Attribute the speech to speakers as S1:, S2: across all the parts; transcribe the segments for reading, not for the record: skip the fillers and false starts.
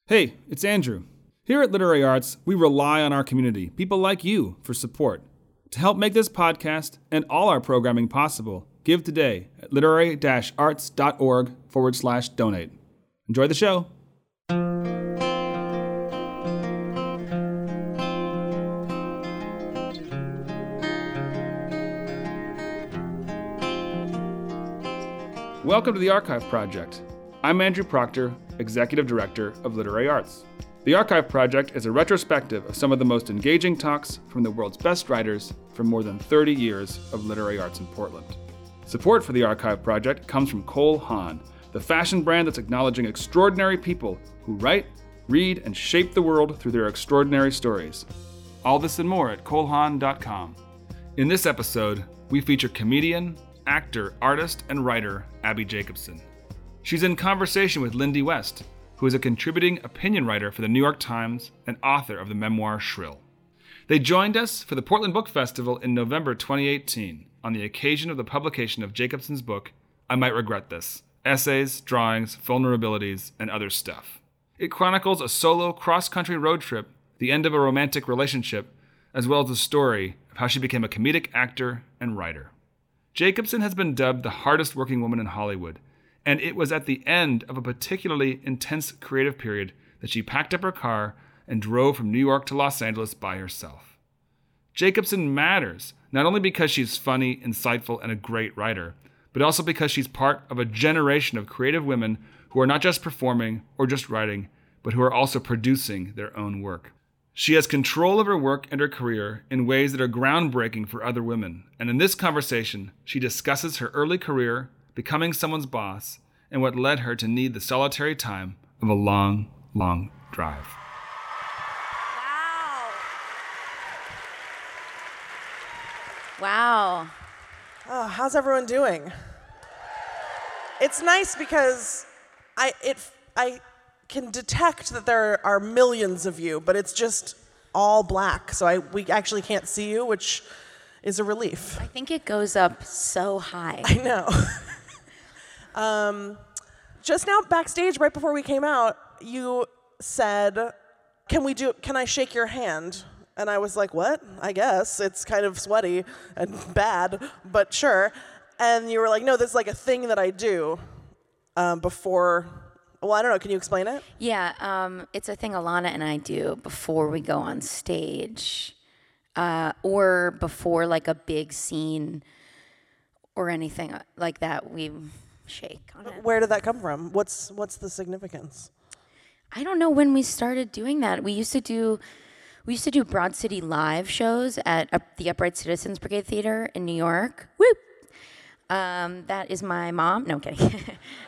S1: Hey, it's Andrew. Here at Literary Arts, we rely on our community, people like you, for support. To help make this podcast and all our programming possible, give today at literary-arts.org/donate. Enjoy the show. Welcome to the Archive Project. I'm Andrew Proctor, Executive Director of Literary Arts. The Archive Project is a retrospective of some of the most engaging talks from the world's best writers from more than 30 years of literary arts in Portland. Support for the Archive Project comes from Cole Haan, the fashion brand that's acknowledging extraordinary people who write, read, and shape the world through their extraordinary stories. All this and more at colehaan.com. In this episode, we feature comedian, actor, artist, and writer Abbi Jacobson. She's in conversation with Lindy West, who is a contributing opinion writer for the New York Times and author of the memoir Shrill. They joined us for the Portland Book Festival in November 2018 on the occasion of the publication of Jacobson's book, I Might Regret This: Essays, Drawings, Vulnerabilities, and Other Stuff. It chronicles a solo cross-country road trip, the end of a romantic relationship, as well as the story of how she became a comedic actor and writer. Jacobson has been dubbed the hardest working woman in Hollywood, and it was at the end of a particularly intense creative period that she packed up her car and drove from New York to Los Angeles by herself. Jacobson matters, not only because she's funny, insightful, and a great writer, but also because she's part of a generation of creative women who are not just performing or just writing, but who are also producing their own work. She has control of her work and her career in ways that are groundbreaking for other women, and in this conversation, she discusses her early career, becoming someone's boss, and what led her to need the solitary time of a long, long drive.
S2: Wow.
S3: Oh, how's everyone doing? It's nice because I can detect that there are millions of you, but it's just all black, so we actually can't see you, which is a relief.
S2: I think it goes up so high.
S3: I know. Just now backstage, right before we came out, you said, can I shake your hand? And I was like, what? I guess. It's kind of sweaty and bad, but sure. And you were like, no, this is like a thing that I do before, well, I don't know, can you explain it?
S2: Yeah, it's a thing Alana and I do before we go on stage, or before like a big scene or anything like that, we shake on it.
S3: Where did that come from? What's the significance?
S2: I don't know when we started doing that. We used to do Broad City Live shows at the Upright Citizens Brigade Theater in New York. Woo! That is my mom. No, I'm kidding.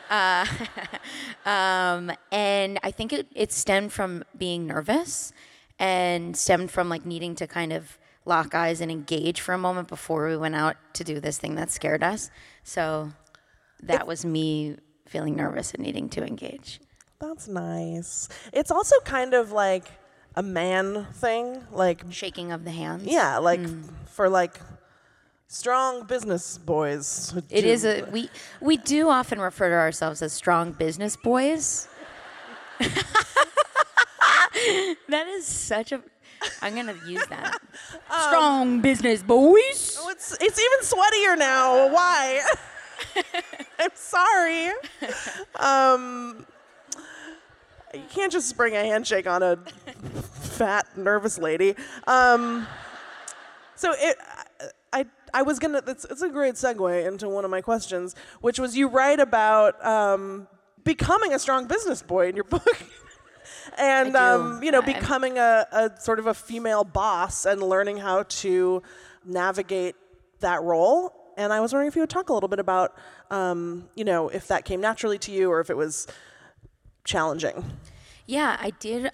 S2: And I think it stemmed from being nervous and stemmed from like needing to kind of lock eyes and engage for a moment before we went out to do this thing that scared us. So that was me feeling nervous and needing to engage.
S3: That's nice. It's also kind of like a man thing, like
S2: shaking of the hands.
S3: Yeah, like for like strong business boys.
S2: It is we do often refer to ourselves as strong business boys. That is such a. I'm gonna use that. Strong business boys.
S3: Oh, it's even sweatier now. Why? I'm sorry. You can't just spring a handshake on a fat, nervous lady. So I was gonna. It's a great segue into one of my questions, which was you write about becoming a strong business boy in your book, and becoming a sort of a female boss and learning how to navigate that role. And I was wondering if you would talk a little bit about, if that came naturally to you or if it was challenging.
S2: Yeah, I did.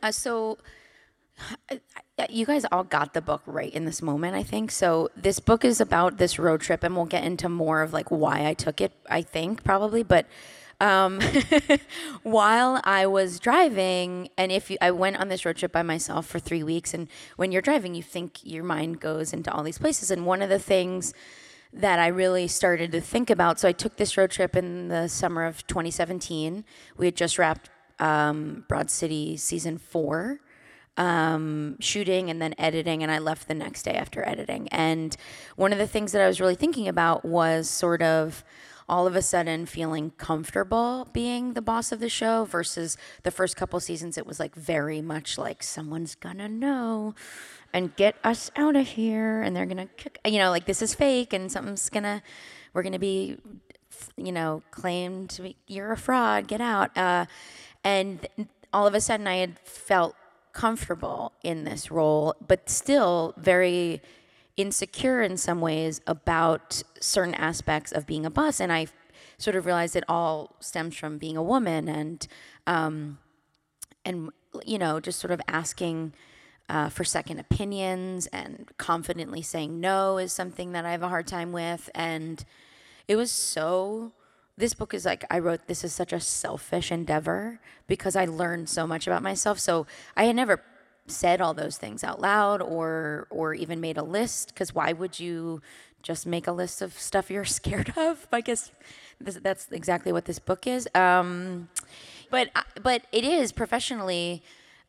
S2: You guys all got the book right in this moment, I think. So this book is about this road trip, and we'll get into more of like why I took it, I think, probably. But while I was driving, and I went on this road trip by myself for 3 weeks, and when you're driving, you think your mind goes into all these places. And one of the things that I really started to think about, so I took this road trip in the summer of 2017. We had just wrapped Broad City season 4, shooting and then editing, and I left the next day after editing. And one of the things that I was really thinking about was sort of all of a sudden feeling comfortable being the boss of the show versus the first couple seasons. It was like very much like someone's gonna know and get us out of here, and they're gonna kick, like this is fake, and we're gonna be, claimed to be, you're a fraud, get out. And all of a sudden I had felt comfortable in this role, but still very insecure in some ways about certain aspects of being a boss. And I sort of realized it all stems from being a woman and just sort of asking for second opinions and confidently saying no is something that I have a hard time with. And it was this book is like, I wrote, this is such a selfish endeavor because I learned so much about myself. So I had never said all those things out loud or even made a list, because why would you just make a list of stuff you're scared of? I guess that's exactly what this book is. But it is professionally,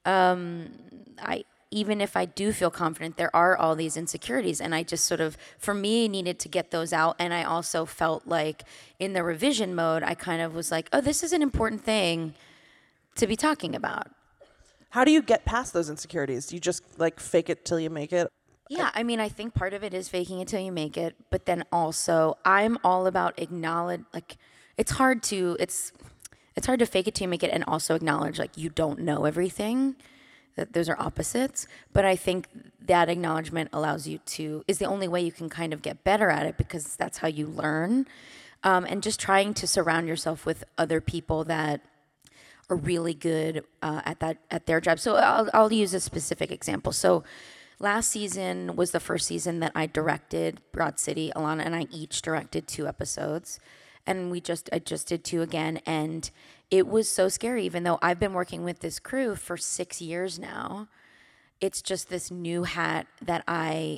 S2: even if I do feel confident, there are all these insecurities, and I just sort of, for me, needed to get those out. And I also felt like in the revision mode, I kind of was like, oh, this is an important thing to be talking about.
S3: How do you get past those insecurities? Do you just like fake it till you make it?
S2: Yeah, I mean, I think part of it is faking it till you make it, but then also I'm all about it's hard to fake it till you make it and also acknowledge like you don't know everything. That those are opposites, but I think that acknowledgement is the only way you can kind of get better at it, because that's how you learn. And just trying to surround yourself with other people that are really good at their job. So I'll use a specific example. So last season was the first season that I directed Broad City. Alana and I each directed 2 episodes, and I just did 2 again, and it was so scary. Even though I've been working with this crew for 6 years now, it's just this new hat that I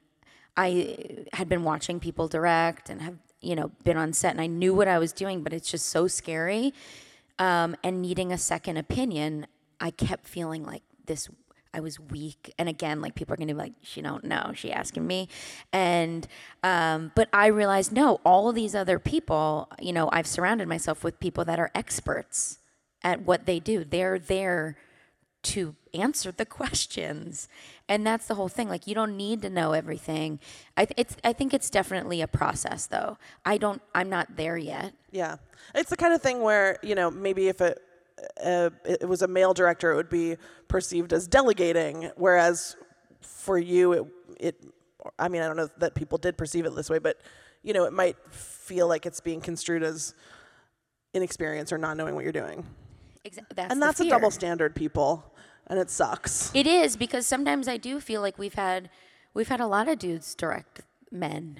S2: had been watching people direct and have been on set, and I knew what I was doing, but it's just so scary. And needing a second opinion, I kept feeling like I was weak. And again, like people are going to be like, she don't know, she asking me. And, but I realized, no, all of these other people, I've surrounded myself with people that are experts at what they do. They're there to answer the questions. And that's the whole thing. Like, you don't need to know everything. I think it's definitely a process, though. I'm not there yet.
S3: Yeah. It's the kind of thing where, maybe if it was a male director, it would be perceived as delegating, whereas for you, I don't know that people did perceive it this way, but, it might feel like it's being construed as inexperience or not knowing what you're doing. That's a double standard, people, and it sucks.
S2: It is, because sometimes I do feel like we've had a lot of dudes direct men,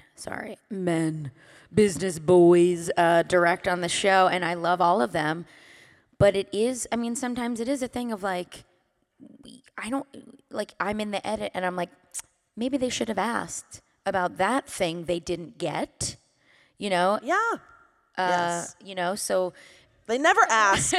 S2: business boys direct on the show, and I love all of them. But it is, sometimes it is a thing of like, I'm in the edit and I'm like, maybe they should have asked about that thing they didn't get,
S3: Yeah. Yes.
S2: So.
S3: They never ask.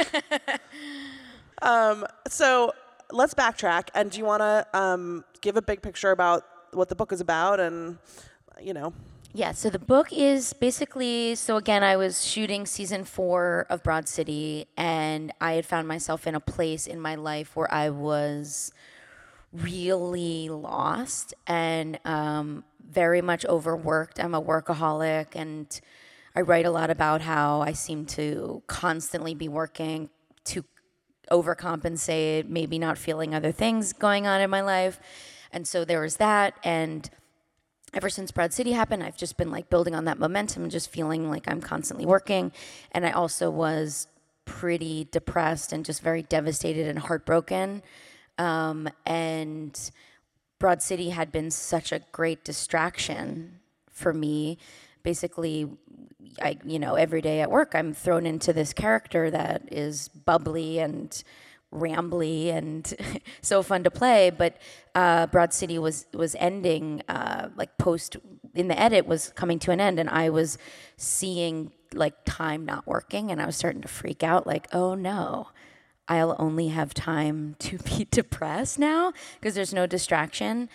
S3: So let's backtrack. And do you want to give a big picture about what the book is about and,
S2: Yeah, so the book is basically, again, I was shooting season 4 of Broad City, and I had found myself in a place in my life where I was really lost and very much overworked. I'm a workaholic, and I write a lot about how I seem to constantly be working to overcompensate, maybe not feeling other things going on in my life. And so there was that, and ever since Broad City happened, I've just been like building on that momentum and just feeling like I'm constantly working. And I also was pretty depressed and just very devastated and heartbroken. And Broad City had been such a great distraction for me. Basically, every day at work, I'm thrown into this character that is bubbly and rambly and so fun to play, but Broad City was ending, post in the edit was coming to an end, and I was seeing like time not working, and I was starting to freak out, like, oh no, I'll only have time to be depressed now because there's no distraction.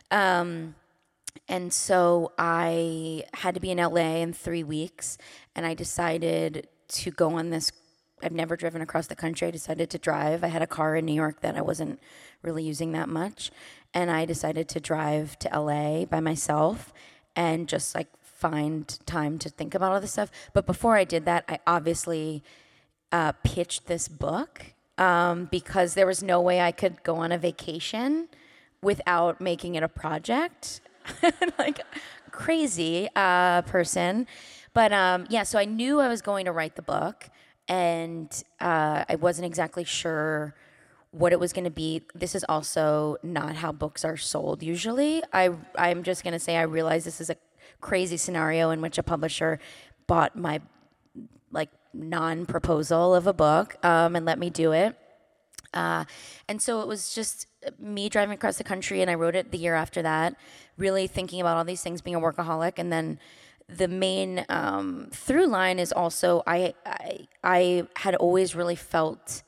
S2: And so I had to be in LA in 3 weeks, and I decided to go on this. I've never driven across the country. I decided to drive. I had a car in New York that I wasn't really using that much, and I decided to drive to LA by myself and just like find time to think about all this stuff. But before I did that, I obviously pitched this book because there was no way I could go on a vacation without making it a project. Like crazy person. But yeah, so I knew I was going to write the book, and I wasn't exactly sure what it was going to be. This is also not how books are sold usually. I'm just going to say I realize this is a crazy scenario in which a publisher bought my like non-proposal of a book and let me do it. And so it was just me driving across the country, and I wrote it the year after that, really thinking about all these things, being a workaholic. And then the main through line is also I had always really felt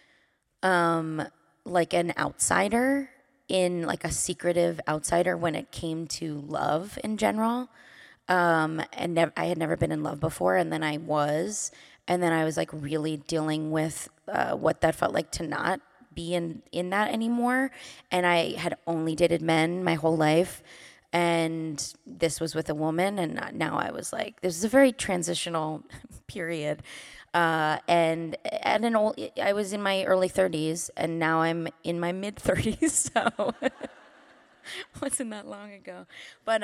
S2: like an outsider, in like a secretive outsider when it came to love in general. And I had never been in love before, and then I was. And then I was like really dealing with what that felt like to not be in that anymore. And I had only dated men my whole life. And this was with a woman. And now I was like, this is a very transitional period. And at I was in my early 30s, and now I'm in my mid 30s. So wasn't that long ago. But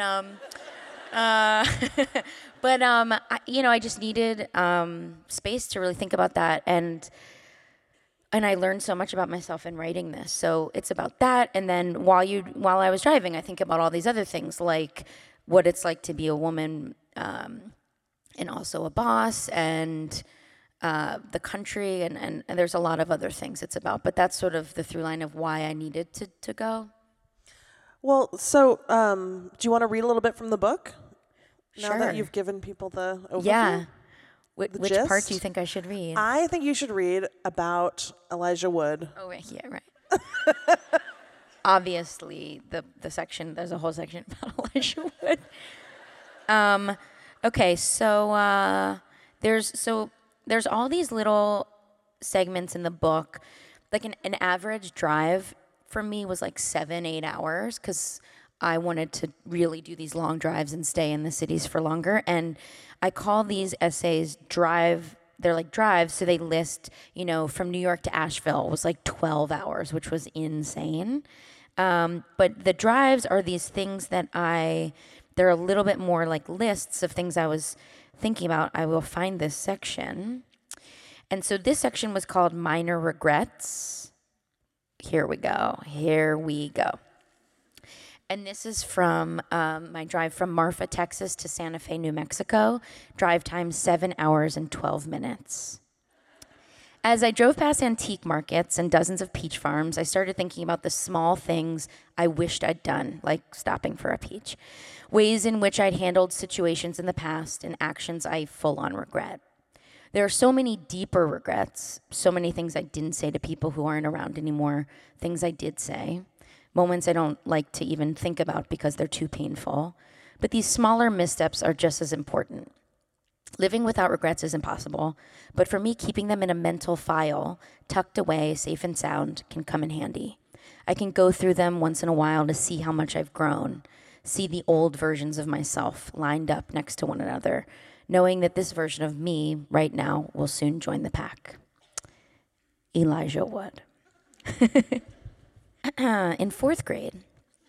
S2: I just needed space to really think about that, and I learned so much about myself in writing this. So it's about that, and then while I was driving, I think about all these other things, like what it's like to be a woman, and also a boss, and the country, and there's a lot of other things it's about. But that's sort of the through line of why I needed to go.
S3: Well, so do you want to read a little bit from the book?
S2: Sure.
S3: Now that you've given people the overview?
S2: Yeah. Which
S3: gist?
S2: part do you think I should read?
S3: I think you should read about Elijah Wood.
S2: Oh, yeah, right. Obviously, the section, there's a whole section about Elijah Wood. Okay, so there's all these little segments in the book. Like an average drive for me was like 7-8 hours, because I wanted to really do these long drives and stay in the cities for longer. And I call these essays drive. They're like drives, so they list, from New York to Asheville was like 12 hours, which was insane. But the drives are these things that they're a little bit more like lists of things I was thinking about. I will find this section. And so this section was called Minor Regrets. Here we go. And this is from my drive from Marfa, Texas to Santa Fe, New Mexico. Drive time 7 hours and 12 minutes. As I drove past antique markets and dozens of peach farms, I started thinking about the small things I wished I'd done, like stopping for a peach. Ways in which I'd handled situations in the past, and actions I full on regret. There are so many deeper regrets, so many things I didn't say to people who aren't around anymore, things I did say. Moments I don't like to even think about because they're too painful. But these smaller missteps are just as important. Living without regrets is impossible, but for me, keeping them in a mental file, tucked away, safe and sound, can come in handy. I can go through them once in a while to see how much I've grown, see the old versions of myself lined up next to one another, knowing that this version of me right now will soon join the pack. Elijah Wood. In 4th grade,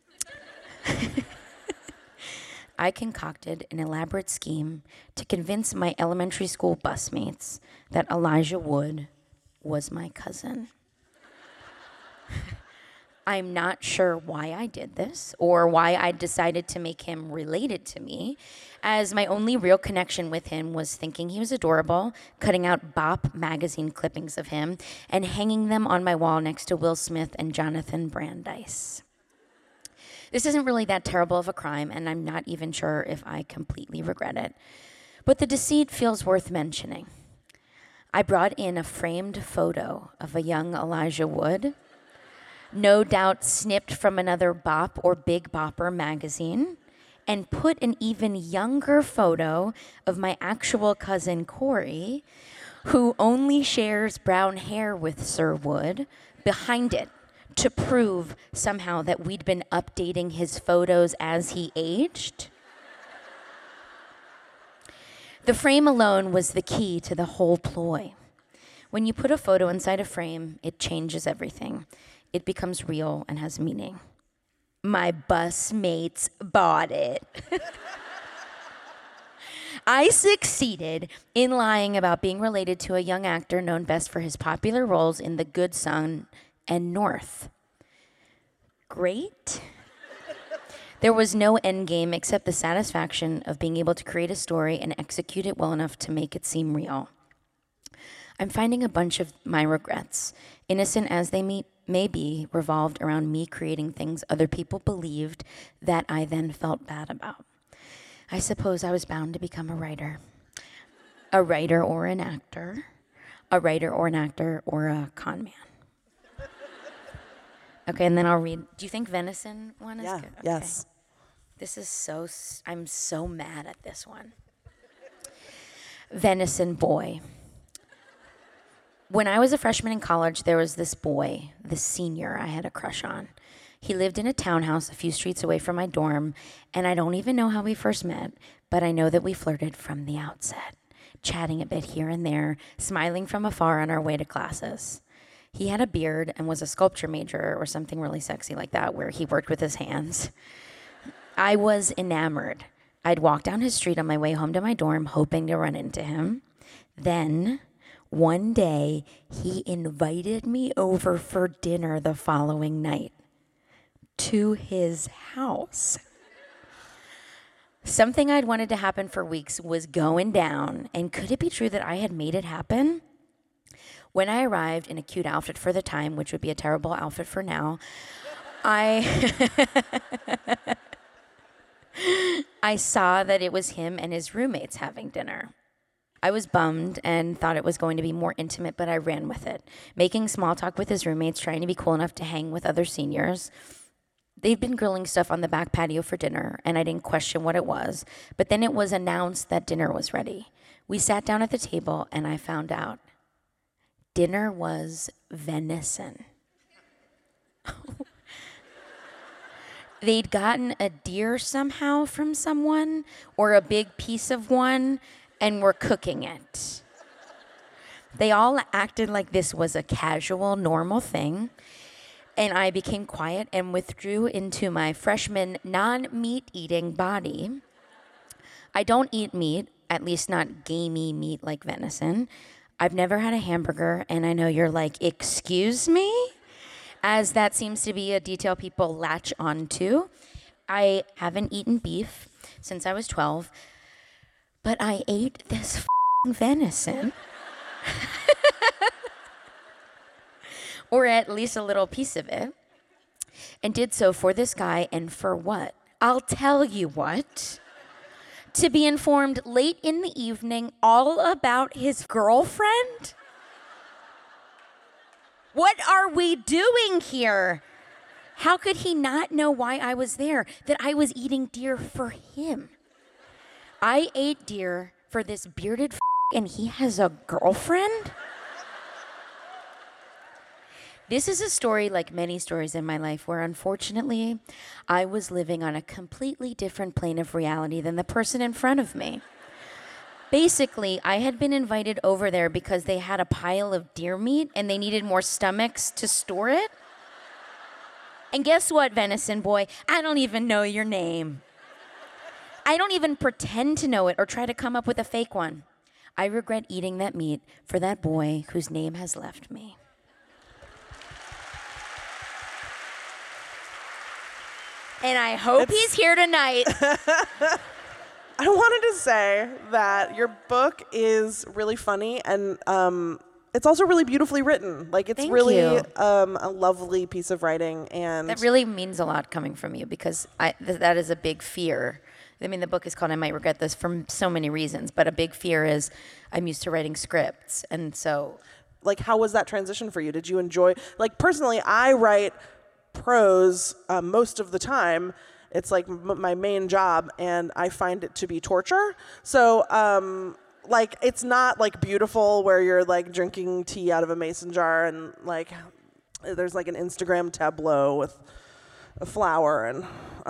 S2: I concocted an elaborate scheme to convince my elementary school busmates that Elijah Wood was my cousin. I'm not sure why I did this or why I decided to make him related to me, as my only real connection with him was thinking he was adorable, cutting out Bop magazine clippings of him, and hanging them on my wall next to Will Smith and Jonathan Brandeis. This isn't really that terrible of a crime, and I'm not even sure if I completely regret it. But the deceit feels worth mentioning. I brought in a framed photo of a young Elijah Wood, no doubt snipped from another Bop or Big Bopper magazine, and put an even younger photo of my actual cousin Corey, who only shares brown hair with Sir Wood, behind it to prove somehow that we'd been updating his photos as he aged. The frame alone was the key to the whole ploy. When you put a photo inside a frame, it changes everything. It becomes real and has meaning. My bus mates bought it. I succeeded in lying about being related to a young actor known best for his popular roles in The Good Son and North. Great. There was no end game except the satisfaction of being able to create a story and execute it well enough to make it seem real. I'm finding a bunch of my regrets, innocent as they may be, revolved around me creating things other people believed that I then felt bad about. I suppose I was bound to become a writer or an actor, a writer or an actor or a con man. Okay, and then I'll read. Do you think Venison one is good? Okay.
S3: Yes.
S2: This is I'm so mad at this one. Venison boy. When I was a freshman in college, there was this boy, this senior I had a crush on. He lived in a townhouse a few streets away from my dorm, and I don't even know how we first met, but I know that we flirted from the outset, chatting a bit here and there, smiling from afar on our way to classes. He had a beard and was a sculpture major or something really sexy like that, where he worked with his hands. I was enamored. I'd walk down his street on my way home to my dorm, hoping to run into him. Then, one day, he invited me over for dinner the following night to his house. Something I'd wanted to happen for weeks was going down, and could it be true that I had made it happen? When I arrived in a cute outfit for the time, which would be a terrible outfit for now, I saw that it was him and his roommates having dinner. I was bummed and thought it was going to be more intimate, but I ran with it, making small talk with his roommates, trying to be cool enough to hang with other seniors. They'd been grilling stuff on the back patio for dinner, and I didn't question what it was, but then it was announced that dinner was ready. We sat down at the table, and I found out. Dinner was venison. They'd gotten a deer somehow from someone, or a big piece of one, and were cooking it. They all acted like this was a casual, normal thing, and I became quiet and withdrew into my freshman non-meat-eating body. I don't eat meat, at least not gamey meat like venison. I've never had a hamburger, and I know you're like, excuse me? As that seems to be a detail people latch onto. I haven't eaten beef since I was 12, but I ate this venison. Or at least a little piece of it. And did so for this guy, and for what? I'll tell you what. To be informed late in the evening all about his girlfriend? What are we doing here? How could he not know why I was there? That I was eating deer for him. I ate deer for this bearded and he has a girlfriend? This is a story like many stories in my life where, unfortunately, I was living on a completely different plane of reality than the person in front of me. Basically, I had been invited over there because they had a pile of deer meat and they needed more stomachs to store it. And guess what, venison boy? I don't even know your name. I don't even pretend to know it or try to come up with a fake one. I regret eating that meat for that boy whose name has left me. And I hope he's here tonight.
S3: I wanted to say that your book is really funny and it's also really beautifully written. Like, it's
S2: Thank
S3: really
S2: you.
S3: A lovely piece of writing. And
S2: That really means a lot coming from you because that is a big fear, I mean, the book is called I Might Regret This for so many reasons, but a big fear is I'm used to writing scripts. And so...
S3: Like, how was that transition for you? Did you enjoy, like, personally, I write prose most of the time. It's like my main job, and I find it to be torture. So, like, it's not like beautiful where you're like drinking tea out of a mason jar and like there's like an Instagram tableau with a flower and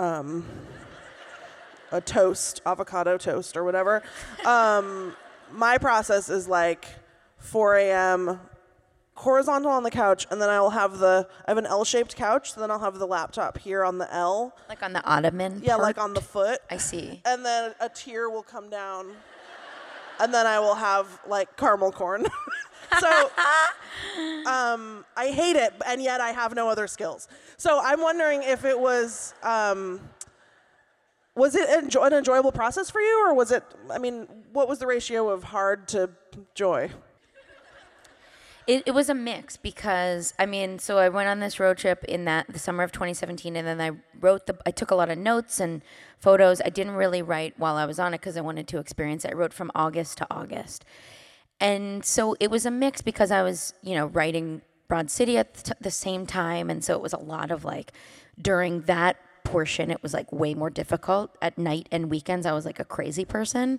S3: a toast, avocado toast or whatever. My process is like 4 a.m. horizontal on the couch, and then I have an L-shaped couch, so then I'll have the laptop here on the L.
S2: Like on the ottoman?
S3: Yeah,
S2: part?
S3: like on the foot.
S2: I see.
S3: And then a tear will come down, and then I will have like caramel corn. So I hate it, and yet I have no other skills. So I'm wondering if it was it an enjoyable process for you, or was it, I mean, what was the ratio of hard to joy?
S2: It was a mix because, I mean, so I went on this road trip in the summer of 2017, and then I took a lot of notes and photos. I didn't really write while I was on it because I wanted to experience it. I wrote from August to August. And so it was a mix because I was, writing Broad City at the same time. And so it was a lot of like, during that portion, it was like way more difficult. At night and weekends, I was like a crazy person.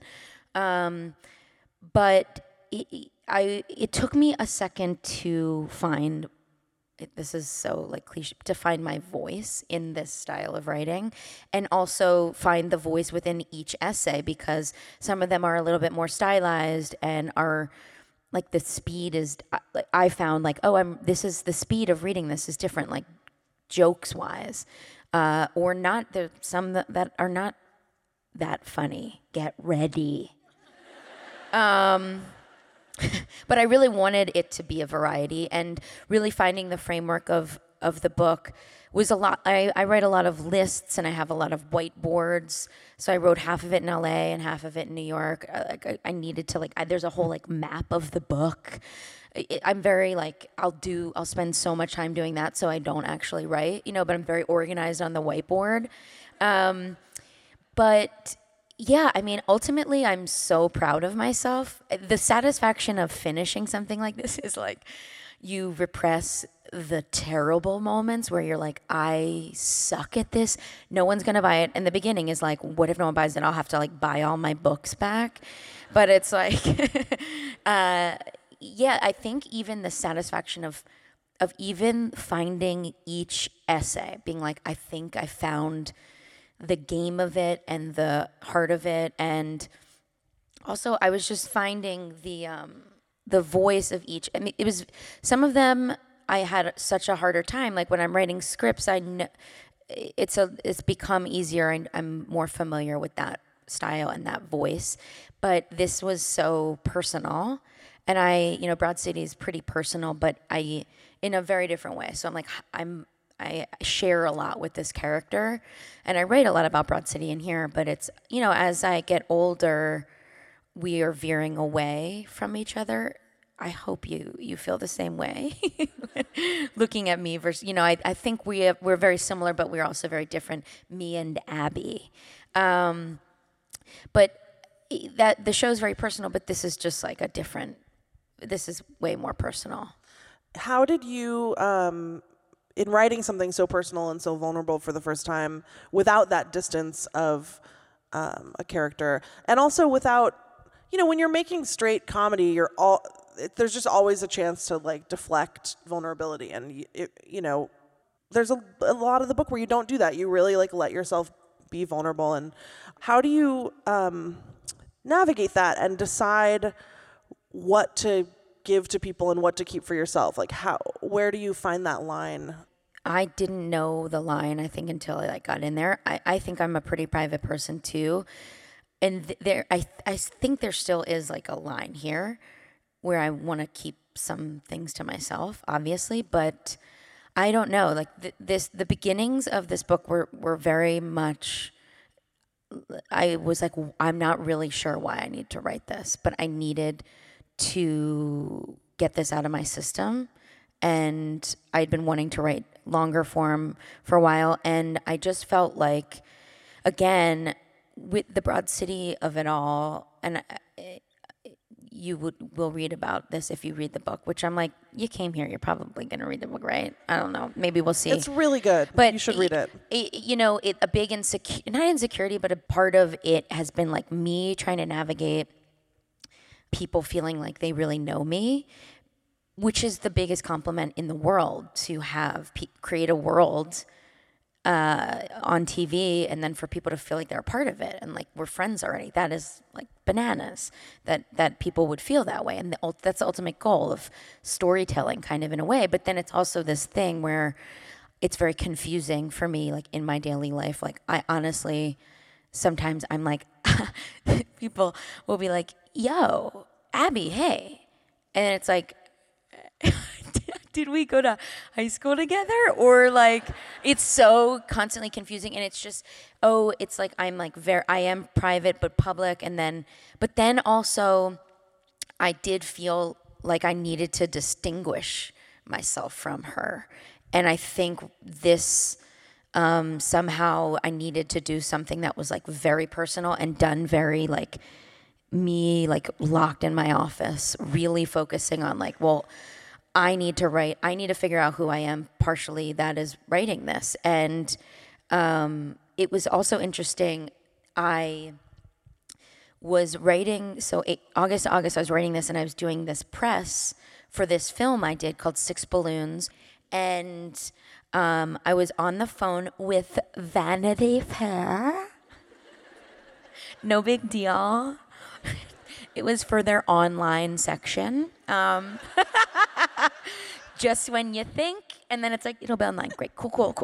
S2: But it took me a second to find, this is so like cliche, to find my voice in this style of writing, and also find the voice within each essay, because some of them are a little bit more stylized and are like the speed is, I found like, this is the speed of reading this is different, like jokes wise, or not. There's some that are not that funny. Get ready. But I really wanted it to be a variety, and really finding the framework of the book was a lot. I write a lot of lists, and I have a lot of whiteboards. So I wrote half of it in LA and half of it in New York. I needed to there's a whole like map of the book. I'm very like, I'll spend so much time doing that so I don't actually write, but I'm very organized on the whiteboard. But yeah, I mean, ultimately, I'm so proud of myself. The satisfaction of finishing something like this is like, you repress the terrible moments where you're like, I suck at this. No one's going to buy it. And the beginning is like, what if no one buys it? I'll have to like buy all my books back. But it's like, yeah, I think even the satisfaction of even finding each essay, being like, I think I found the game of it and the heart of it. And also I was just finding the voice of each. I mean, it was, some of them I had such a harder time. Like when I'm writing scripts, it's become easier, and I'm more familiar with that style and that voice. But this was so personal, and Broad City is pretty personal, but in a very different way. So I'm like, I share a lot with this character, and I write a lot about Broad City in here, but it's, as I get older, we are veering away from each other. I hope you feel the same way looking at me versus, I think we're very similar, but we're also very different, me and Abby. But that the show's very personal, but this is just like this is way more personal.
S3: How did you, in writing something so personal and so vulnerable for the first time, without that distance of a character, and also without, when you're making straight comedy, there's just always a chance to like deflect vulnerability, and there's a lot of the book where you don't do that. You really like let yourself be vulnerable. And how do you navigate that and decide what to give to people and what to keep for yourself? Like where do you find that line?
S2: I didn't know the line, I think, until I got in there. I think I'm a pretty private person too. And I think there still is like a line here where I want to keep some things to myself, obviously, but I don't know. Like the beginnings of this book were very much, I was like, I'm not really sure why I need to write this, but I needed to get this out of my system. And I'd been wanting to write longer form for a while, and I just felt like, again, with the Broad City of it all, and will read about this if you read the book, which I'm like, you came here, you're probably going to read the book, right? I don't know. Maybe we'll see.
S3: It's really good.
S2: But
S3: you should read it.
S2: A big not insecurity, but a part of it has been like me trying to navigate people feeling like they really know me, which is the biggest compliment in the world, to have create a world on TV, and then for people to feel like they're a part of it and like we're friends already. That is like bananas that people would feel that way. And that's the ultimate goal of storytelling, kind of, in a way. But then it's also this thing where it's very confusing for me, like in my daily life. Like I honestly, sometimes I'm like, people will be like, yo, Abby, hey. And it's like, did we go to high school together? Or like, it's so constantly confusing. And it's just, it's like, I am private but public. But then also I did feel like I needed to distinguish myself from her. And I think this, somehow I needed to do something that was like very personal and done very like me, like locked in my office, really focusing on like, well, I need to write. I need to figure out who I am. Partially, that is writing this. And it was also interesting. I was writing, August to August, I was writing this, and I was doing this press for this film I did called Six Balloons. And I was on the phone with Vanity Fair. No big deal. It was for their online section. Just when you think, and then it's like, it'll be online. Great, cool.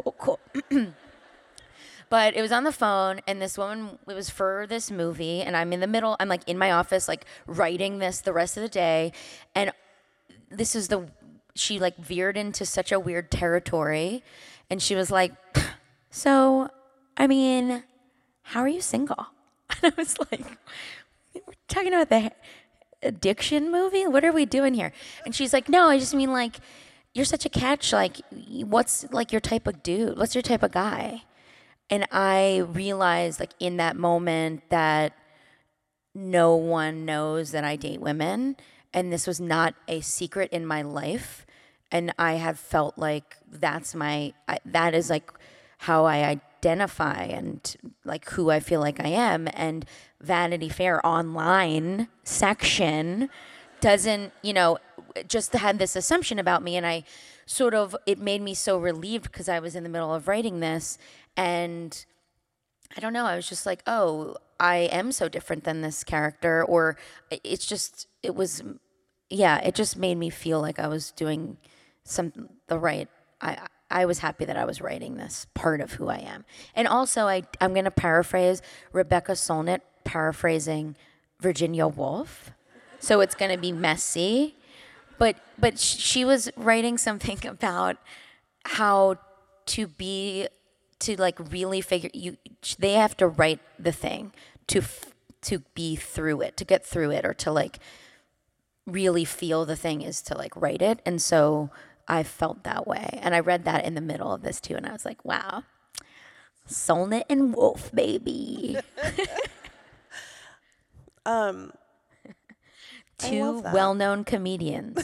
S2: But it was on the phone, and this woman, it was for this movie, and I'm in the middle, I'm like in my office, like writing this the rest of the day. And she like veered into such a weird territory, and she was like, so, I mean, how are you single? And I was like, we're talking about the addiction movie? What are we doing here? And she's like, no, I just mean like, you're such a catch. Like, what's like your type of dude? What's your type of guy? And I realized like in that moment that no one knows that I date women. And this was not a secret in my life. And I have felt like that is like how I identify and like who I feel like I am. And Vanity Fair online section doesn't, just had this assumption about me. And it made me so relieved because I was in the middle of writing this. And I don't know, I was just like, oh, I am so different than this character. Or it just made me feel like I was doing I was happy that I was writing this part of who I am. And also, I'm going to paraphrase Rebecca Solnit paraphrasing Virginia Woolf. So it's going to be messy. But she was writing something about how to like really they have to write the thing to be through it, to get through it, or to like really feel the thing is to like write it. And so I felt that way. And I read that in the middle of this too. And I was like, wow, Solnit and Wolf, baby. Two well-known comedians.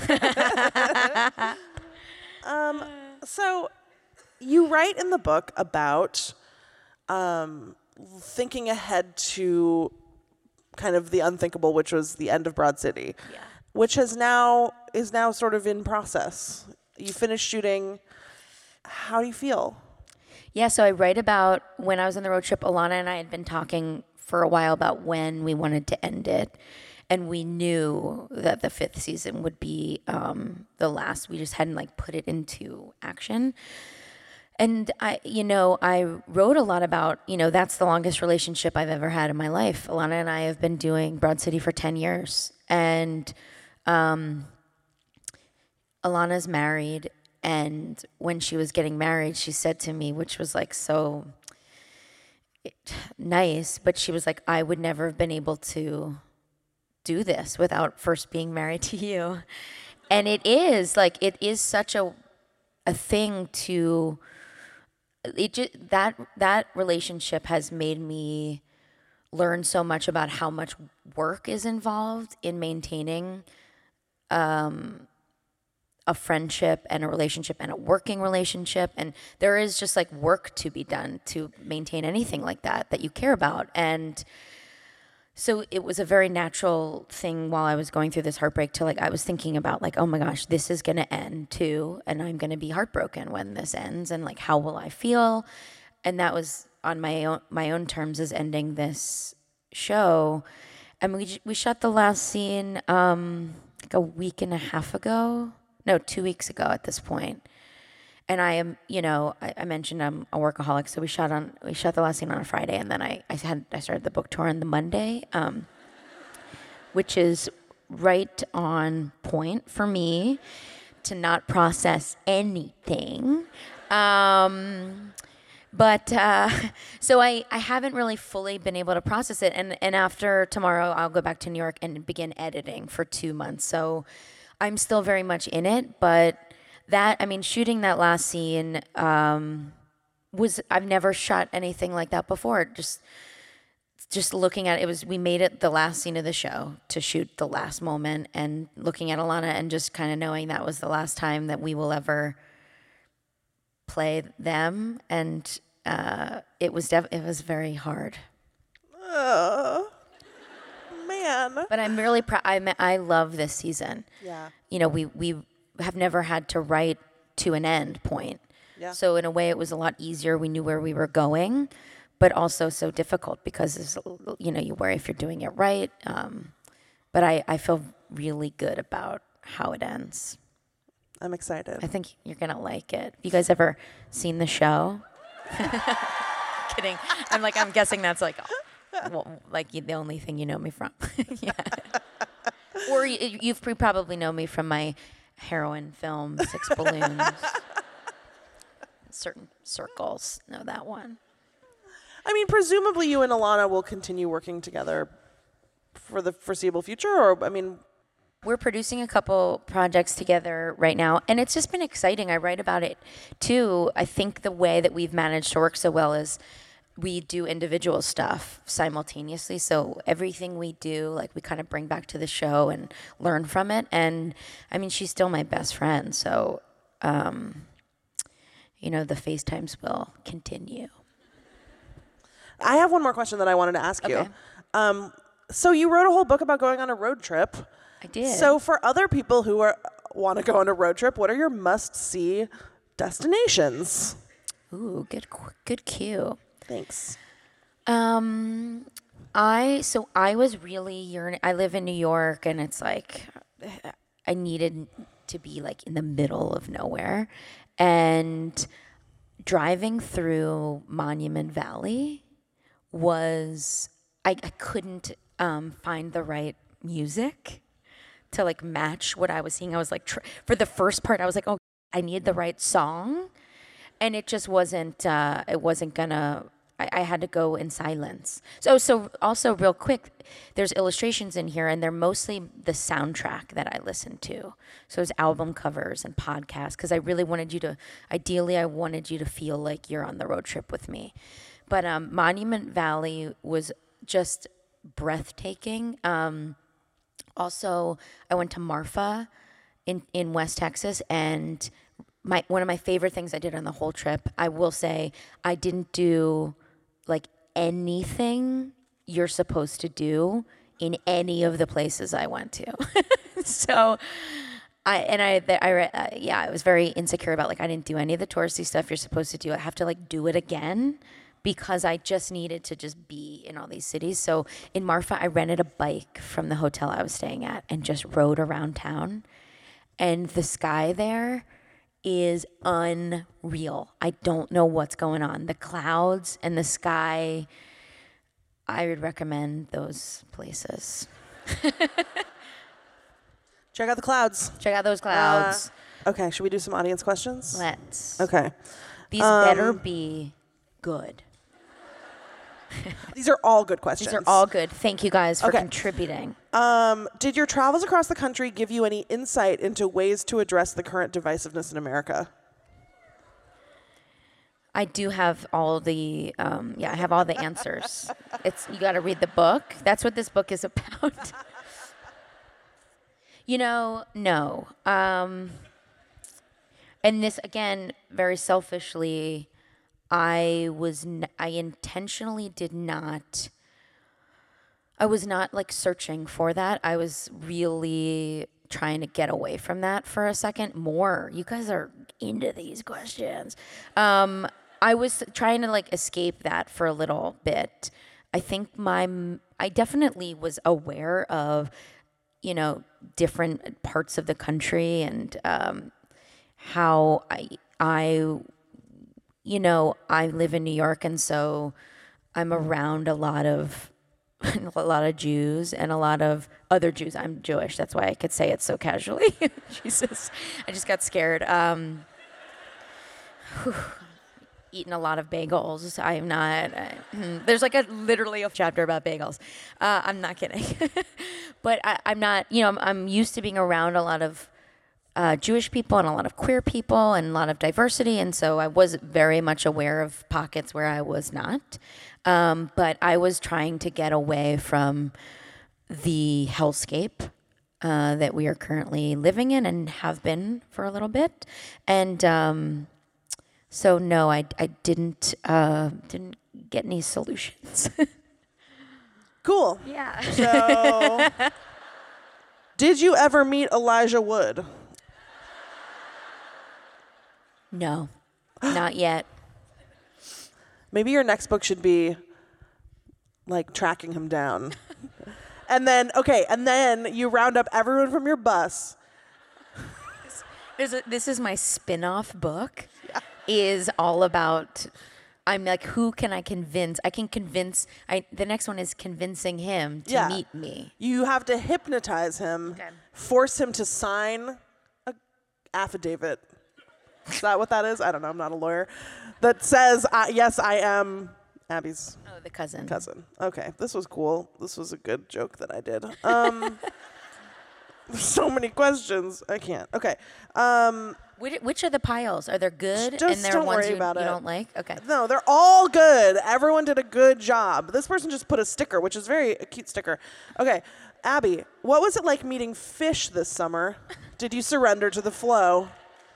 S3: So you write in the book about thinking ahead to kind of the unthinkable, which was the end of Broad City, which is now sort of in process. You finished shooting. How do you feel?
S2: Yeah, so I write about when I was on the road trip. Alana and I had been talking for a while about when we wanted to end it. And we knew that the 5th season would be the last. We just hadn't like put it into action. And I wrote a lot about, that's the longest relationship I've ever had in my life. Alana and I have been doing Broad City for 10 years. And Alana's married. And when she was getting married, she said to me, which was like so nice, but she was like, I would never have been able to do this without first being married to you. And it is such a thing to, that relationship has made me learned so much about how much work is involved in maintaining a friendship and a relationship and a working relationship. And there is just like work to be done to maintain anything like that you care about. And so it was a very natural thing while I was going through this heartbreak to like, I was thinking about like, oh my gosh, this is going to end too. And I'm going to be heartbroken when this ends. And like, how will I feel? And that was on my own terms as ending this show. And we shot the last scene like a week and a half ago. No, 2 weeks ago at this point. And I am, I mentioned I'm a workaholic, so we shot the last scene on a Friday, and then I started the book tour on the Monday, which is right on point for me to not process anything. But so I haven't really fully been able to process it, and after tomorrow I'll go back to New York and begin editing for 2 months. So I'm still very much in it, but shooting that last scene I've never shot anything like that before. Just looking at it, we made it the last scene of the show to shoot the last moment, and looking at Alana and just kind of knowing that was the last time that we will ever play them, and it was very hard.
S3: Oh, man.
S2: But I'm really proud. I love this season.
S3: Yeah.
S2: We have never had to write to an end point.
S3: Yeah.
S2: So in a way, it was a lot easier. We knew where we were going, but also so difficult because you worry if you're doing it right. But I feel really good about how it ends.
S3: I'm excited.
S2: I think you're gonna like it. Have you guys ever seen the show? Kidding. I'm guessing that's like the only thing you know me from. Yeah. Or you've probably know me from my heroin film, Six Balloons. Certain circles know that one.
S3: I mean, presumably you and Alana will continue working together for the foreseeable future, or,
S2: We're producing a couple projects together right now, and it's just been exciting. I write about it, too. I think the way that we've managed to work so well is we do individual stuff simultaneously. So everything we do, we kind of bring back to the show and learn from it. And, she's still my best friend. So, the FaceTimes will continue.
S3: I have one more question that I wanted to ask you. So you wrote a whole book about going on a road trip.
S2: I did.
S3: So for other people who want to go on a road trip, what are your must-see destinations?
S2: Ooh, good cue.
S3: Thanks.
S2: I was really yearning. I live in New York, and it's like I needed to be in the middle of nowhere, and driving through Monument Valley was I couldn't find the right music to match what I was seeing. I was for the first part, I was like, oh, I need the right song, and it just wasn't. It wasn't gonna. I had to go in silence. So also real quick, there's illustrations in here, and they're mostly the soundtrack that I listen to. So it's album covers and podcasts, because I really wanted you to. Ideally, I wanted you to feel like you're on the road trip with me. But Monument Valley was just breathtaking. Also, I went to Marfa in West Texas, and one of my favorite things I did on the whole trip, I will say, I didn't do anything you're supposed to do in any of the places I went to. So I was very insecure about I didn't do any of the touristy stuff you're supposed to do. I have to do it again, because I just needed to just be in all these cities. So in Marfa, I rented a bike from the hotel I was staying at and just rode around town. And the sky there is unreal. I don't know what's going on. The clouds and the sky, I would recommend those places.
S3: Check out the clouds.
S2: Check out those clouds.
S3: Okay, should we do some audience questions?
S2: Let's.
S3: Okay.
S2: These better be good.
S3: These are all good questions.
S2: These are all good. Thank you guys for contributing.
S3: Did your travels across the country give you any insight into ways to address the current divisiveness in America?
S2: I do have all the I have all the answers. You got to read the book. That's what this book is about. No. And this again, very selfishly, I intentionally did not. I was not like searching for that. I was really trying to get away from that for a second more. You guys are into these questions. I was trying to like escape that for a little bit. I think I definitely was aware of, different parts of the country and how I live in New York, and so I'm around a lot of Jews and a lot of other Jews. I'm Jewish. That's why I could say it so casually. Jesus, I just got scared. Eaten a lot of bagels. I'm not. There's like literally a chapter about bagels. I'm not kidding. But I'm not. I'm used to being around a lot of Jewish people and a lot of queer people and a lot of diversity, and so I was very much aware of pockets where I was not. But I was trying to get away from the hellscape that we are currently living in and have been for a little bit. And so no, I didn't get any solutions.
S3: Cool.
S2: Yeah.
S3: So, did you ever meet Elijah Wood?
S2: No, not yet.
S3: Maybe your next book should be like tracking him down. And then you round up everyone from your bus.
S2: This is my spin-off book. Yeah. Is all about, I'm like, who can I convince? I can convince, the next one is convincing him to meet me.
S3: You have to hypnotize him, force him to sign an affidavit. Is that what that is? I don't know. I'm not a lawyer. That says, yes, I am Abby's
S2: the cousin.
S3: Okay, this was cool. This was a good joke that I did. So many questions. I can't. Okay.
S2: Which are the piles? Are they good?
S3: Just
S2: and there
S3: don't
S2: are ones
S3: worry about
S2: you
S3: it.
S2: don't like? Okay.
S3: No, they're all good. Everyone did a good job. This person just put a sticker, which is a cute sticker. Okay, Abby, what was it like meeting Fish this summer? Did you surrender to the flow?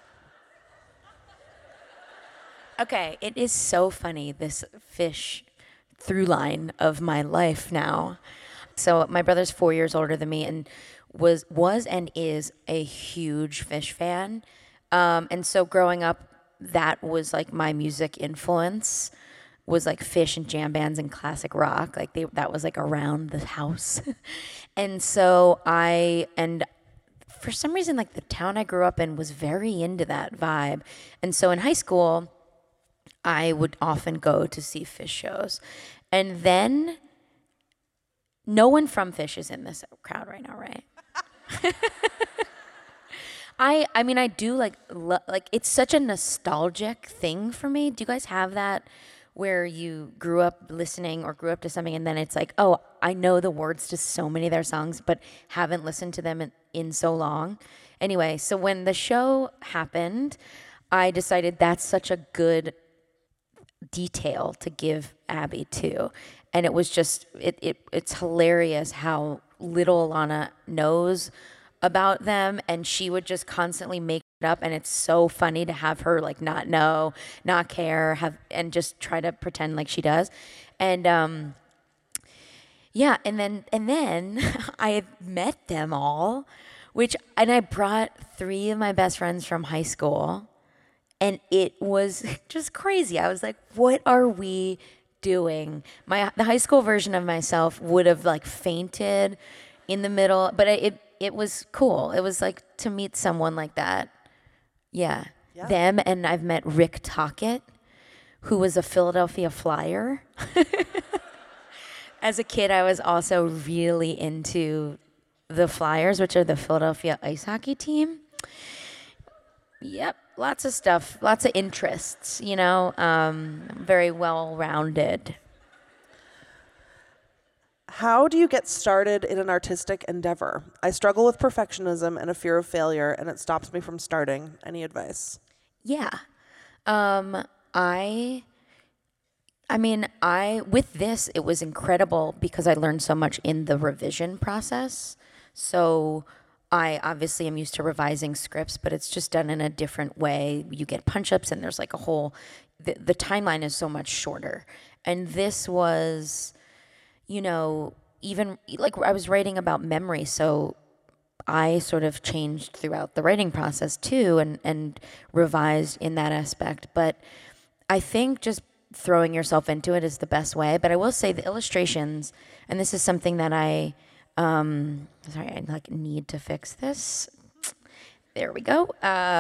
S2: Okay, it is so funny, this Fish through line of my life now. So my brother's 4 years older than me and was and is a huge Fish fan. And so growing up, that was like my music influence was like Fish and jam bands and classic rock. Like that was like around the house. And so for some reason, like the town I grew up in was very into that vibe. And so in high school, I would often go to see Fish shows. And then no one from Fish is in this crowd right now, right? I mean, I do like it's such a nostalgic thing for me. Do you guys have that where you grew up listening or grew up to something and then it's like, oh, I know the words to so many of their songs, but haven't listened to them in so long? Anyway, so when the show happened, I decided that's such a good detail to give Abby too. And it was just, it's hilarious how little Alana knows about them, and she would just constantly make it up, and it's so funny to have her like not know, not care, and just try to pretend like she does. And and then I met them all, and I brought 3 of my best friends from high school, and it was just crazy. I was like, what are we doing? The high school version of myself would have like fainted in the middle, but it was cool. It was like to meet someone like that. Yeah. Them, and I've met Rick Tocchet, who was a Philadelphia Flyer. As a kid, I was also really into the Flyers, which are the Philadelphia ice hockey team. Yep, lots of stuff, lots of interests, very well-rounded.
S3: How do you get started in an artistic endeavor? I struggle with perfectionism and a fear of failure, and it stops me from starting. Any advice?
S2: Yeah. With this, it was incredible because I learned so much in the revision process. So I obviously am used to revising scripts, but it's just done in a different way. You get punch-ups and there's like the timeline is so much shorter. And this was, even like I was writing about memory, so I sort of changed throughout the writing process too and revised in that aspect. But I think just throwing yourself into it is the best way. But I will say the illustrations, and this is something that I need to fix this. There we go.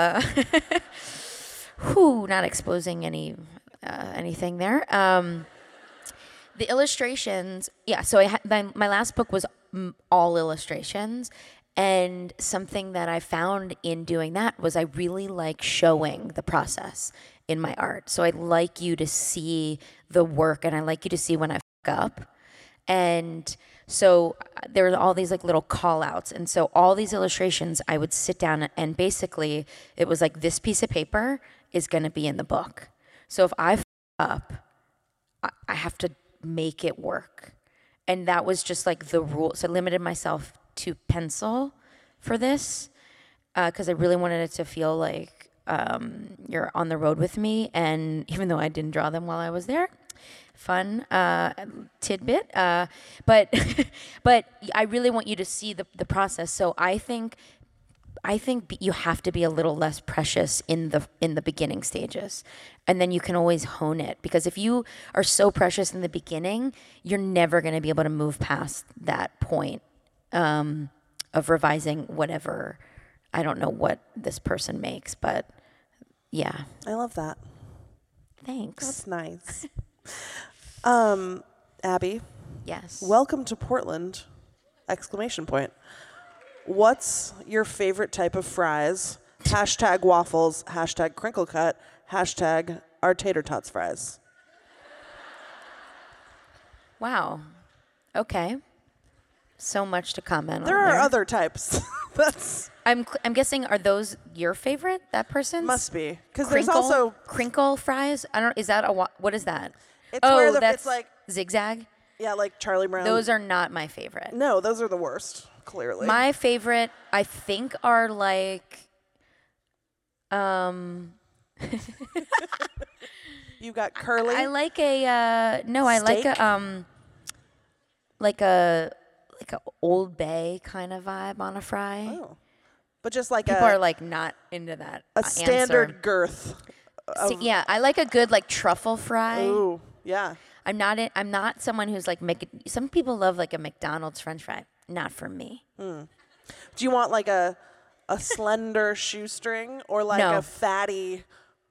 S2: Not exposing anything there. The illustrations, yeah. So my last book was all illustrations. And something that I found in doing that was I really like showing the process in my art. So I'd like you to see the work, and I like you to see when I fuck up. And so there were all these like little call outs. And so all these illustrations, I would sit down and basically it was like this piece of paper is going to be in the book. So if I fuck up, I have to make it work. And that was just like the rule. So I limited myself to pencil for this because I really wanted it to feel like you're on the road with me. And even though I didn't draw them while I was there, fun tidbit. But I really want you to see the process. So I think you have to be a little less precious in the beginning stages, and then you can always hone it. Because if you are so precious in the beginning, you're never going to be able to move past that point of revising whatever. I don't know what this person makes, but yeah.
S3: I love that.
S2: Thanks.
S3: That's nice. Abby.
S2: Yes.
S3: Welcome to Portland! ! What's your favorite type of fries? # waffles, # crinkle cut, # our tater tots fries.
S2: Wow. Okay. So much to comment
S3: There
S2: on.
S3: are other types. That's
S2: I'm guessing, are those your favorite? That person's
S3: must be because there's also
S2: crinkle fries. I don't. Is that what is that?
S3: It's where
S2: that's
S3: it's like
S2: zigzag.
S3: Yeah, like Charlie Brown.
S2: Those are not my favorite.
S3: No, those are the worst. Clearly,
S2: my favorite, I think, are like.
S3: You got curly.
S2: I like a no. I like a like a Old Bay kind of vibe on a fry.
S3: Oh, but just like
S2: people are like not into that.
S3: A standard
S2: answer.
S3: girth.
S2: Yeah, I like a good like truffle fry.
S3: Ooh, yeah.
S2: I'm not someone who's like some people love like a McDonald's French fry. Not for me.
S3: Do you want like a slender shoestring or like a fatty?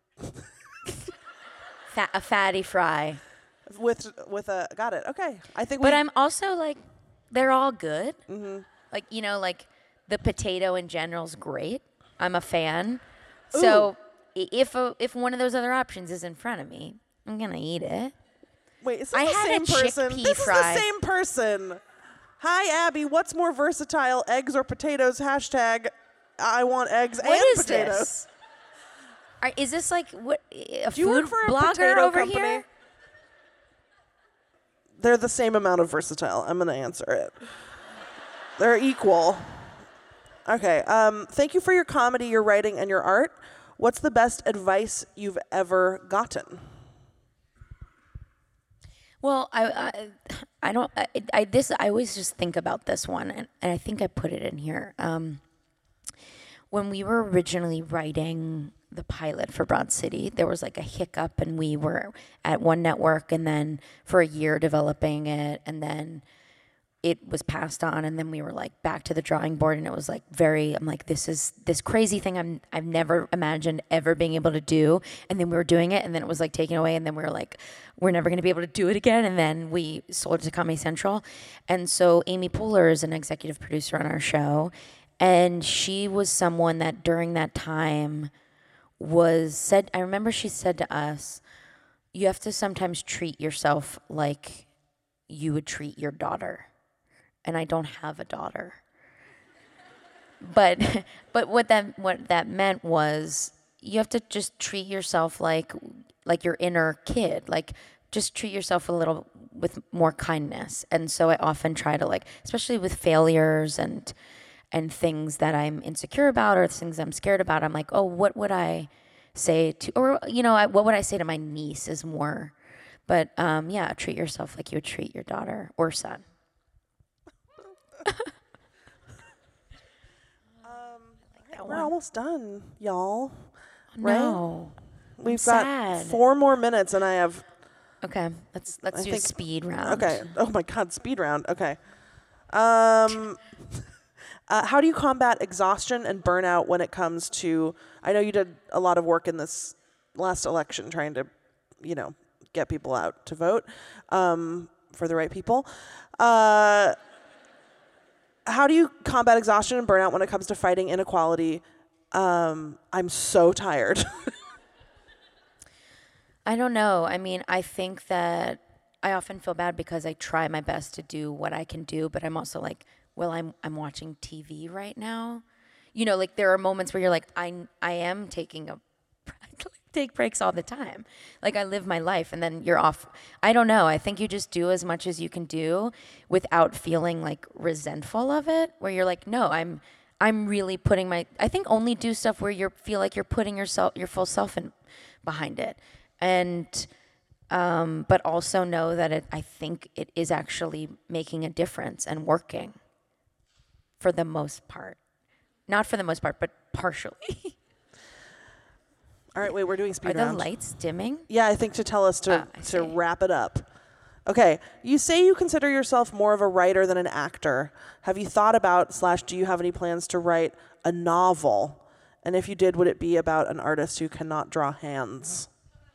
S2: A fatty fry.
S3: With a got it. Okay, I think.
S2: But I'm also like, they're all good. Mm-hmm. Like like the potato in general is great. I'm a fan. Ooh. So if one of those other options is in front of me, I'm gonna eat it.
S3: Wait, is this the same person? This is the same person. Hi, Abby. What's more versatile, eggs or potatoes? # I want eggs and potatoes.
S2: This? Is this like what a
S3: Do you
S2: food
S3: work for a
S2: blogger
S3: potato
S2: over
S3: company?
S2: here?
S3: They're the same amount of versatile. I'm going to answer it. They're equal. Okay. Thank you for your comedy, your writing, and your art. What's the best advice you've ever gotten?
S2: Well, I always just think about this one, and I think I put it in here. When we were originally writing the pilot for Broad City, there was like a hiccup, and we were at one network, and then for a year developing it, and then it was passed on, and then we were like back to the drawing board, and it was like I'm like, this is this crazy thing I've never imagined ever being able to do, and then we were doing it, and then it was like taken away, and then we were like, we're never going to be able to do it again, and then we sold it to Comedy Central. And so Amy Poehler is an executive producer on our show, and she was someone that during that time I remember she said to us, you have to sometimes treat yourself like you would treat your daughter. And I don't have a daughter. But what that meant was you have to just treat yourself like your inner kid. Like, just treat yourself a little with more kindness. And so I often try to, like, especially with failures and things that I'm insecure about or things I'm scared about, I'm like, oh, what would I say to, or, what would I say to my niece is more, but yeah, treat yourself like you would treat your daughter or son.
S3: We're almost done, y'all.
S2: No.
S3: Right? We've got 4 more minutes, and I have...
S2: Okay, let's do a speed round.
S3: Okay. Oh, my God, speed round. Okay. How do you combat exhaustion and burnout when it comes to... I know you did a lot of work in this last election trying to, get people out to vote for the right people. How do you combat exhaustion and burnout when it comes to fighting inequality? I'm so tired.
S2: I don't know. I mean, I think that I often feel bad because I try my best to do what I can do, but I'm also like, well, I'm watching TV right now. Like there are moments where you're like, I am taking take breaks all the time. Like I live my life and then you're off. I don't know. I think you just do as much as you can do without feeling like resentful of it, where you're like, no, I'm really putting I think only do stuff where you feel like you're putting your full self behind it. And, but also know that I think it is actually making a difference and working for the most part. Not for the most part, but partially.
S3: All right, wait, we're doing speed round.
S2: Are the lights dimming?
S3: Yeah, I think to tell us to wrap it up. Okay, you say you consider yourself more of a writer than an actor. Have you thought about / do you have any plans to write a novel? And if you did, would it be about an artist who cannot draw hands?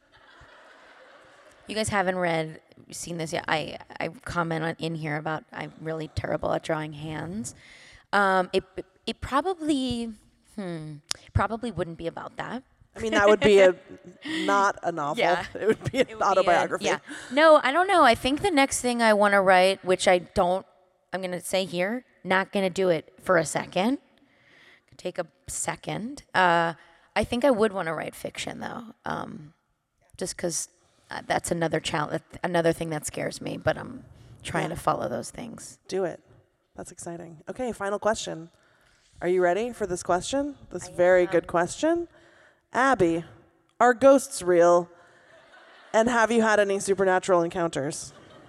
S2: You guys haven't seen this yet. I comment in here about I'm really terrible at drawing hands. It probably wouldn't be about that.
S3: I mean, that would be not a novel. Yeah. It would be an autobiography.
S2: Yeah. No, I don't know. I think the next thing I want to write, which I'm going to say here, not going to do it for a second. Take a second. I think I would want to write fiction, though, just because that's another challenge, another thing that scares me, but I'm trying to follow those things.
S3: Do it. That's exciting. Okay, final question. Are you ready for this question? This very good question. Abby, are ghosts real? And have you had any supernatural encounters?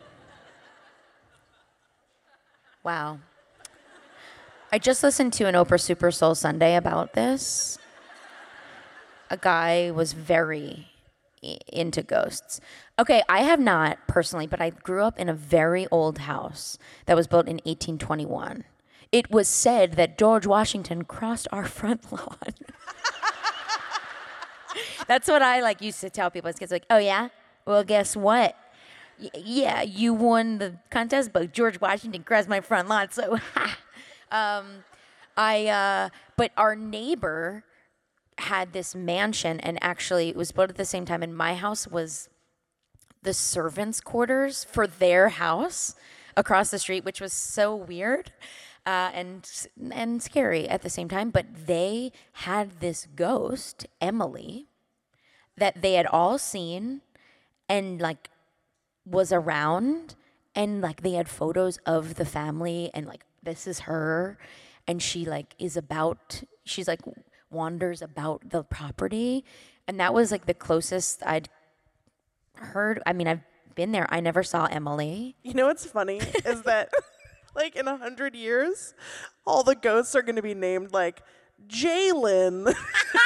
S2: Wow. I just listened to an Oprah Super Soul Sunday about this. A guy was very into ghosts. Okay, I have not personally, but I grew up in a very old house that was built in 1821. It was said that George Washington crossed our front lawn. That's what I used to tell people as kids, like, oh yeah? Well, guess what? Yeah, you won the contest, but George Washington crossed my front lawn, so but our neighbor had this mansion, and actually it was built at the same time, and my house was the servants' quarters for their house across the street, which was so weird and scary at the same time. But they had this ghost, Emily, that they had all seen and was around, and they had photos of the family, and this is her, and she she's wanders about the property, and that was the closest I'd heard. I mean, I've been there. I never saw Emily.
S3: You know what's funny is that in 100 years, all the ghosts are going to be named Jalen.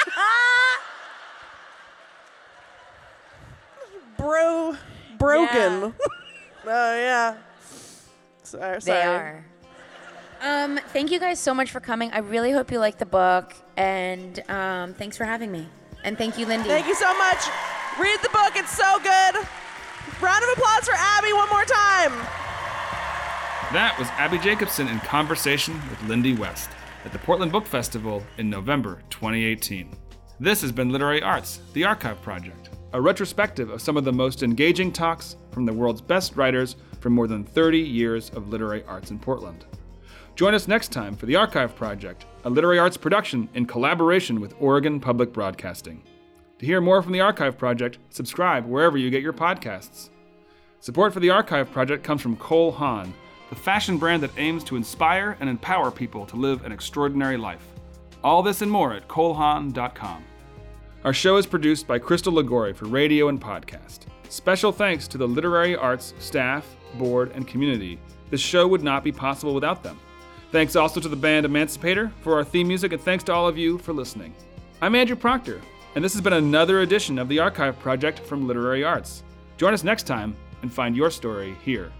S3: Broken. Oh, yeah. Sorry.
S2: They are. Thank you guys so much for coming. I really hope you like the book, and thanks for having me. And thank you, Lindy.
S3: Thank you so much. Read the book. It's so good. Round of applause for Abby one more time.
S1: That was Abby Jacobson in conversation with Lindy West at the Portland Book Festival in November 2018. This has been Literary Arts, the Archive Project, a retrospective of some of the most engaging talks from the world's best writers from more than 30 years of literary arts in Portland. Join us next time for The Archive Project, a literary arts production in collaboration with Oregon Public Broadcasting. To hear more from The Archive Project, subscribe wherever you get your podcasts. Support for The Archive Project comes from Cole Haan, the fashion brand that aims to inspire and empower people to live an extraordinary life. All this and more at colehaan.com. Our show is produced by Crystal Ligori for radio and podcast. Special thanks to the literary arts staff, board, and community. This show would not be possible without them. Thanks also to the band Emancipator for our theme music, and thanks to all of you for listening. I'm Andrew Proctor, and this has been another edition of The Archive Project from Literary Arts. Join us next time and find your story here.